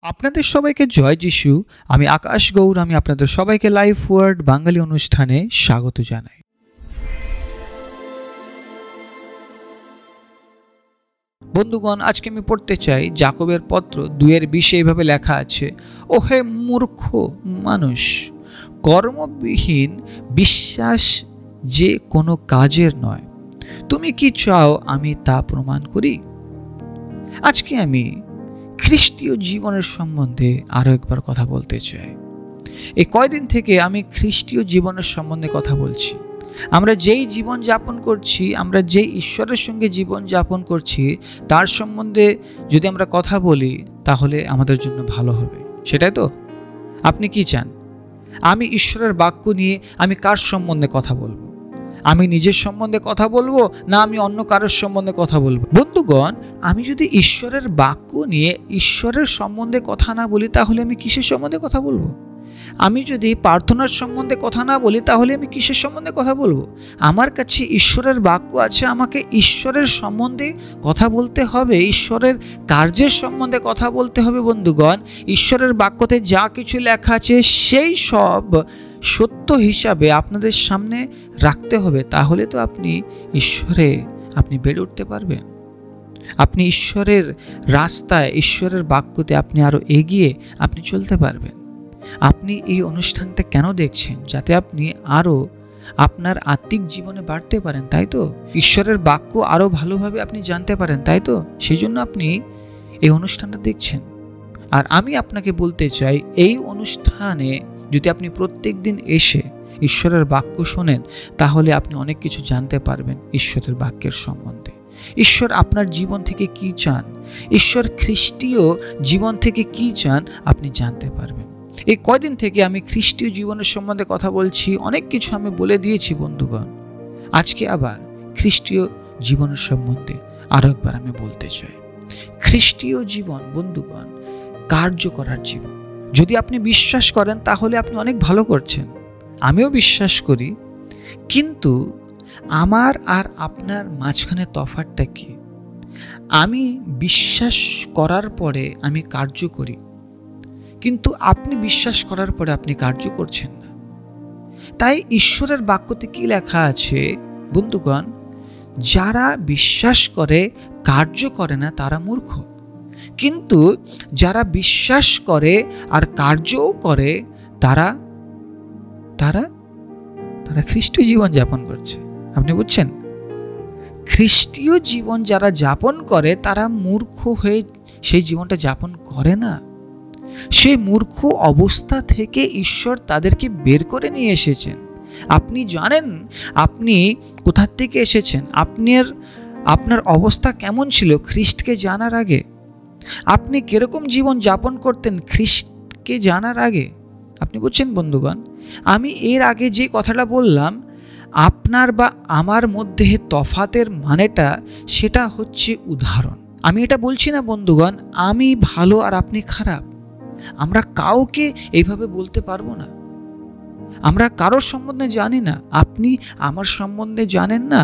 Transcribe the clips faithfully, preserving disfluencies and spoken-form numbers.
আপনাদের সবাইকে জয় যিশু। আমি আকাশ গৌর। আমি আপনাদের সবাইকে লাইফ ওয়ার্ড বাঙালি অনুষ্ঠানে স্বাগত জানাই। বন্ধুগণ, আজকে আমি পড়তে চাই যাকবের পত্র দুইয়ের বিশে এইভাবে লেখা আছে, ওহে মূর্খ মানুষ, কর্মবিহীন বিশ্বাস যে কোনো কাজের নয়, তুমি কি চাও আমি তা প্রমাণ করি? আজকে আমি খ্রিস্টীয় জীবনের সম্বন্ধে আরও একবার কথা বলতে চাই। এই কয়দিন থেকে আমি খ্রিস্টীয় জীবনের সম্বন্ধে কথা বলছি। আমরা যেই জীবন যাপন করছি, আমরা যেই ঈশ্বরের সঙ্গে জীবন যাপন করছি, তার সম্বন্ধে যদি আমরা কথা বলি তাহলে আমাদের জন্য ভালো হবে, সেটাই তো? আপনি কি চান? আমি ঈশ্বরের বাক্য নিয়ে আমি কার সম্বন্ধে কথা বলবো? আমি নিজের সম্বন্ধে কথা বলবো না আমি অন্য কারোর সম্বন্ধে কথা বলবো? বন্ধুগণ, আমি যদি ঈশ্বরের বাক্য নিয়ে ঈশ্বরের সম্বন্ধে কথা না বলি তাহলে আমি কিসের সম্বন্ধে কথা বলবো? আমি যদি প্রার্থনার সম্বন্ধে কথা না বলি তাহলে আমি কিসের সম্বন্ধে কথা বলবো? আমার কাছে ঈশ্বরের বাক্য আছে, আমাকে ঈশ্বরের সম্বন্ধে কথা বলতে হবে, ঈশ্বরের কার্যের সম্বন্ধে কথা বলতে হবে। বন্ধুগণ, ঈশ্বরের বাক্যতে যা কিছু লেখা আছে সেই সব সত্য হিসাবে আপনাদের সামনে রাখতে হবে, তাহলে তো আপনি ঈশ্বরে আপনি বেড়ে উঠতে পারবেন। আপনি ঈশ্বরের রাস্তায়, ঈশ্বরের বাক্যতে আপনি আরও এগিয়ে আপনি চলতে পারবেন। আপনি এই অনুষ্ঠানটা কেন দেখছেন? যাতে আপনি আরও আপনার আত্মিক জীবনে বাড়তে পারেন, তাই তো? ঈশ্বরের বাক্য আরও ভালোভাবে আপনি জানতে পারেন, তাই তো? সেই জন্য আপনি এই অনুষ্ঠানটা দেখছেন। আর আমি আপনাকে বলতে চাই, এই অনুষ্ঠানে যদি আপনি প্রত্যেক দিন এসে ঈশ্বরের বাক্য শোনেন তাহলে আপনি অনেক কিছু জানতে পারবেন ঈশ্বরের বাক্যের সম্বন্ধে। ঈশ্বর আপনার জীবন থেকে কি চান, ঈশ্বর খ্রিস্টীয় জীবন থেকে কি চান আপনি জানতে পারবেন। এই কয়দিন থেকে আমি খ্রিস্টীয় জীবনের সম্বন্ধে কথা বলছি, অনেক কিছু আমি বলে দিয়েছি বন্ধুগণ। আজকে আবার খ্রিস্টীয় জীবনের সম্বন্ধে আরও একবার আমি বলতে চাই। খ্রিস্টীয় জীবন বন্ধুগণ কার্য করার জীবন। যদি আপনি বিশ্বাস করেন তাহলে আপনি অনেক ভালো করছেন, আমিও বিশ্বাস করি, কিন্তু আমার আর আপনার মাঝখানে তফাৎটা কি? আমি বিশ্বাস করার পরে আমি কার্য করি, কিন্তু আপনি বিশ্বাস করার পরে আপনি কার্য করছেন না। তাই ঈশ্বরের বাক্যতে কি লেখা আছে বন্ধুগণ? যারা বিশ্বাস করে কার্য করে না তারা মূর্খ, কিন্তু যারা বিশ্বাস করে আর কার্যও করে তারা তারা তারা খ্রিস্টীয় জীবন যাপন করছে। আপনি বুঝছেন? খ্রিস্টীয় জীবন যারা যাপন করে তারা মূর্খ হয়ে সেই জীবনটা যাপন করে না। সেই মূর্খ অবস্থা থেকে ঈশ্বর তাদেরকে বের করে নিয়ে এসেছেন। আপনি জানেন আপনি কোথা থেকে এসেছেন? আপনার আপনার অবস্থা কেমন ছিল খ্রিস্টকে জানার আগে? আপনি কিরকম জীবন যাপন করতেন খ্রিস্টকে জানার আগে? আপনি বুঝছেন বন্ধুগণ? আমি এর আগে যে কথাটা বললাম, আপনার বা আমার মধ্যে তফাতের মানেটা সেটা হচ্ছে উদাহরণ। আমি এটা বলছি না বন্ধুগণ আমি ভালো আর আপনি খারাপ। আমরা কাউকে এইভাবে বলতে পারবো না। আমরা কারোর সম্বন্ধে জানি না। আপনি আমার সম্বন্ধে জানেন না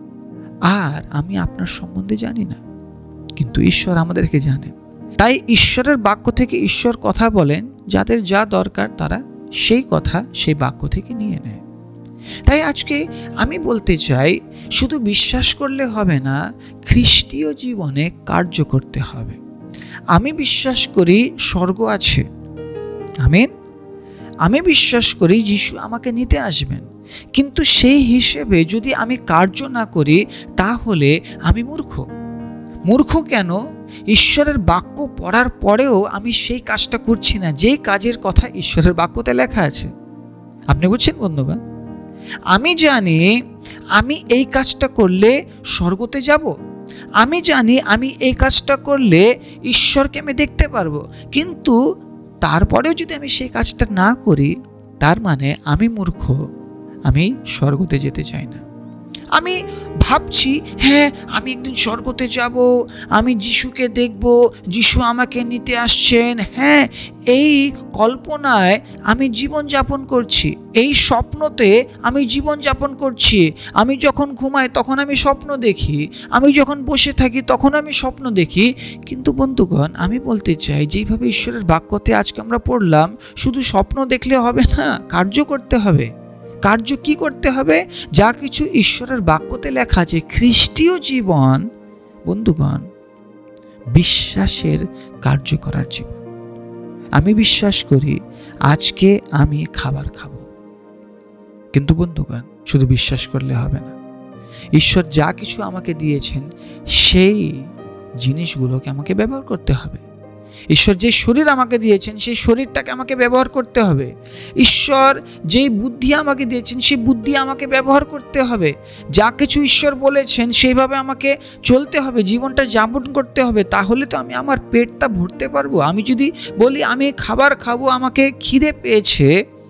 আর আমি আপনার সম্বন্ধে জানি না, কিন্তু ঈশ্বর আমাদেরকে জানেন। তাই ঈশ্বরের বাক্য থেকে ঈশ্বর কথা বলেন, যাদের যা দরকার তারা সেই কথা সেই বাক্য থেকে নিয়ে নেয়। তাই আজকে আমি বলতে চাই, শুধু বিশ্বাস করলে হবে না, খ্রিস্টীয় জীবনে কার্য করতে হবে। আমি বিশ্বাস করি স্বর্গ আছে, আমিন। আমি বিশ্বাস করি যিশু আমাকে নিতে আসবেন, কিন্তু সেই হিসেবে যদি আমি কার্য না করি তাহলে আমি মূর্খ। মূর্খ কেন? ঈশ্বরের বাক্য পড়ার পরেও আমি সেই কাজটা করছি না যেই কাজের কথা ঈশ্বরের বাক্যতে লেখা আছে। আপনি বুঝছেন বন্ধুগণ? আমি জানি আমি এই কাজটা করলে স্বর্গতে যাব, আমি জানি আমি এই কাজটা করলে ঈশ্বরকে আমি দেখতে পারবো, কিন্তু তারপরেও যদি আমি সেই কাজটা না করি তার মানে আমি মূর্খ, আমি স্বর্গতে যেতে চাই না। আমি ভাবছি হ্যাঁ আমি একদিন স্বর্গতে যাব, আমি যিশুকে দেখব, যিশু আমাকে নিতে আসছেন। হ্যাঁ, এই কল্পনায় আমি জীবন যাপন করছি, এই স্বপ্নতে আমি জীবন যাপন করছি। আমি যখন ঘুমাই তখন আমি স্বপ্ন দেখি, আমি যখন বসে থাকি তখন আমি স্বপ্ন দেখি। কিন্তু বন্ধুগণ, আমি বলতে চাই যেইভাবে ঈশ্বরের বাক্যতে আজকে আমরা পড়লাম, শুধু স্বপ্ন দেখলে হবে না, কার্য করতে হবে। কার্য কি করতে হবে? যা কিছু ঈশ্বরের বাক্যতে লেখা আছে, খ্রিস্টীয় জীবন বন্ধুগণ বিশ্বাসের কার্য করার জীবন। আমি বিশ্বাস করি আজকে আমি খাবার খাবো, কিন্তু বন্ধুগণ শুধু বিশ্বাস করলে হবে না। ঈশ্বর যা কিছু আমাকে দিয়েছেন সেই জিনিসগুলোকে আমাকে ব্যবহার করতে হবে। ঈশ্বর যে শরীর আমাকে দিয়েছেন সেই শরীরটাকে আমাকে ব্যবহার করতে হবে। ঈশ্বর যেই বুদ্ধি আমাকে দিয়েছেন সেই বুদ্ধি আমাকে ব্যবহার করতে হবে। যা কিছু ঈশ্বর বলেছেন সেইভাবে আমাকে চলতে হবে, জীবনটা যাপন করতে হবে। তাহলে তো আমি আমার পেটটা ভরতে পারবো। আমি যদি বলি আমি খাবার খাবো, আমাকে খিদে পেয়েছে,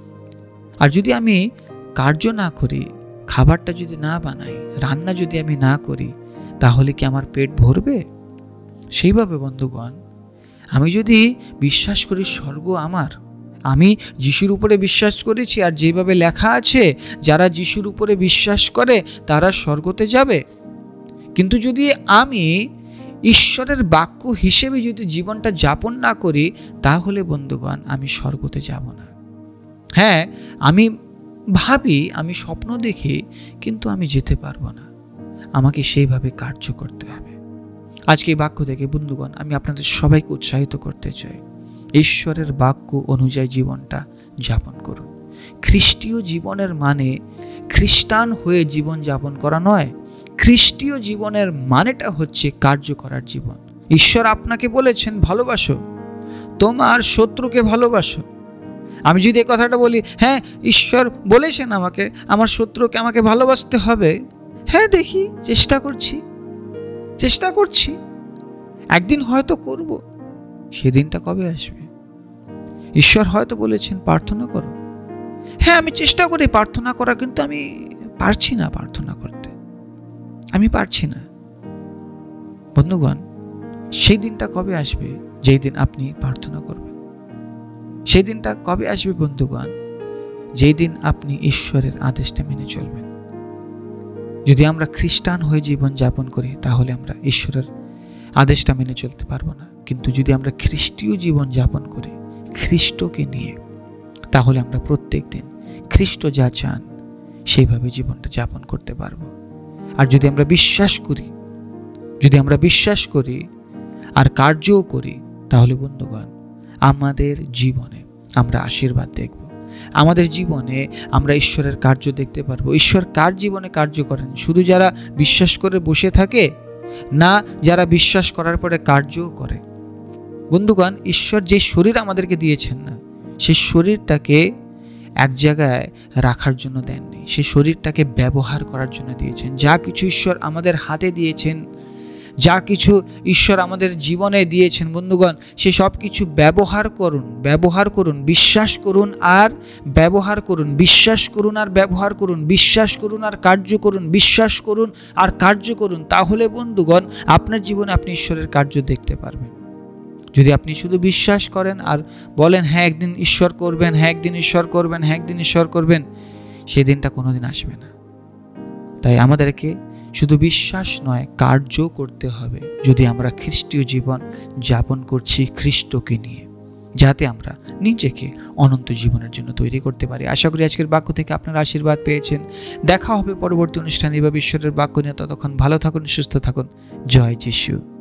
আর যদি আমি কার্য না করি, খাবারটা যদি না বানাই, রান্না যদি আমি না করি, তাহলে কি আমার পেট ভরবে? সেইভাবে বন্ধুগণ, আমি যদি বিশ্বাস করি স্বর্গ আমার, আমি যিশুর উপরে বিশ্বাস করেছি, আর যেভাবে লেখা আছে যারা যিশুর উপরে বিশ্বাস করে তারা স্বর্গতে যাবে। কিন্তু যদি আমি ঈশ্বরের বাক্য হিসেবে যদি জীবনটা যাপন না করি, তাহলে বন্ধুগণ আমি স্বর্গতে যাব না। হ্যাঁ, আমি ভাবি, আমি স্বপ্ন দেখি, কিন্তু আমি যেতে পারবো না। আমাকে সেইভাবে কার্য করতে হবে। আজকে এই বাক্য থেকে বন্ধুগণ আমি আপনাদের সবাইকে উৎসাহিত করতে চাই, ঈশ্বরের বাক্য অনুযায়ী জীবনটা যাপন করুন। খ্রিস্টীয় জীবনের মানে খ্রিস্টান হয়ে জীবন যাপন করা নয়। খ্রিস্টীয় জীবনের মানেটা হচ্ছে কার্য করার জীবন। ঈশ্বর আপনাকে বলেছেন ভালোবাসো, তোমার শত্রুকে ভালোবাসো। আমি যদি এই কথাটা বলি, হ্যাঁ ঈশ্বর বলেছেন আমাকে আমার শত্রুকে আমাকে ভালোবাসতে হবে, হ্যাঁ দেখি চেষ্টা করছি চেষ্টা করছি একদিন হয়তো করব, সেদিনটা কবে আসবে? ঈশ্বর হয়তো বলেছেন প্রার্থনা করো, হ্যাঁ আমি চেষ্টা করি প্রার্থনা করা, কিন্তু আমি পারছি না প্রার্থনা করতে, আমি পারছি না। বন্ধুগণ, সেই দিনটা কবে আসবে যেই দিন আপনি প্রার্থনা করবেন? সেই দিনটা কবে আসবে বন্ধুগণ, যেই দিন আপনি ঈশ্বরের আদেশটা মেনে চলবেন। যদি আমরা খ্রিস্টান হয়ে জীবন যাপন করি, তাহলে আমরা ঈশ্বরের আদেশটা মেনে চলতে পারবো না। কিন্তু যদি আমরা খ্রিস্টীয় জীবন যাপন করি খ্রিস্টকে নিয়ে, তাহলে আমরা প্রত্যেক দিন খ্রিস্ট যা চান সেইভাবে জীবনটা যাপন করতে পারবো। আর যদি আমরা বিশ্বাস করি যদি আমরা বিশ্বাস করি আর কার্যও করি, তাহলে বন্ধুগণ আমাদের জীবনে আমরা আশীর্বাদ দেখব। আমাদের জীবনে আমরা ঈশ্বরের কার্য দেখতে পারবো। ঈশ্বর কার জীবনে কার্য করেন? শুধু যারা বিশ্বাস করে বসে থাকে না, যারা বিশ্বাস করার পরে কার্যও করে। বন্ধুগণ, ঈশ্বর যে শরীর আমাদেরকে দিয়েছেন না, সেই শরীরটাকে এক জায়গায় রাখার জন্য দেননি, সেই শরীরটাকে ব্যবহার করার জন্য দিয়েছেন। যা কিছু ঈশ্বর আমাদের হাতে দিয়েছেন, যা কিছু ঈশ্বর আমাদের জীবনে দিয়েছেন বন্ধুগণ, সে সব কিছু ব্যবহার করুন ব্যবহার করুন বিশ্বাস করুন আর ব্যবহার করুন বিশ্বাস করুন আর ব্যবহার করুন বিশ্বাস করুন আর কার্য করুন বিশ্বাস করুন আর কার্য করুন। তাহলে বন্ধুগণ আপনার জীবনে আপনি ঈশ্বরের কার্য দেখতে পারবেন। যদি আপনি শুধু বিশ্বাস করেন আর বলেন হ্যাঁ একদিন ঈশ্বর করবেন, হ্যাঁ একদিন ঈশ্বর করবেন, হ্যাঁ একদিন ঈশ্বর করবেন, সেই দিনটা কোনোদিন আসবে না। তাই আমাদেরকে শুধু বিশ্বাস নয়, কার্য করতে হবে। যদি আমরা খ্রিস্টীয় জীবন যাপন করছি খ্রিস্টকে নিয়ে, যাতে আমরা নিজেকে অনন্ত জীবনের জন্য তৈরি করতে পারি। আশা করি আজকের বাক্য থেকে আপনারা আশীর্বাদ পেয়েছেন। দেখা হবে পরবর্তী অনুষ্ঠানে বা ঈশ্বরের বাক্য নিয়ে। ততক্ষণ ভালো থাকুন, সুস্থ থাকুন। জয় যিশু।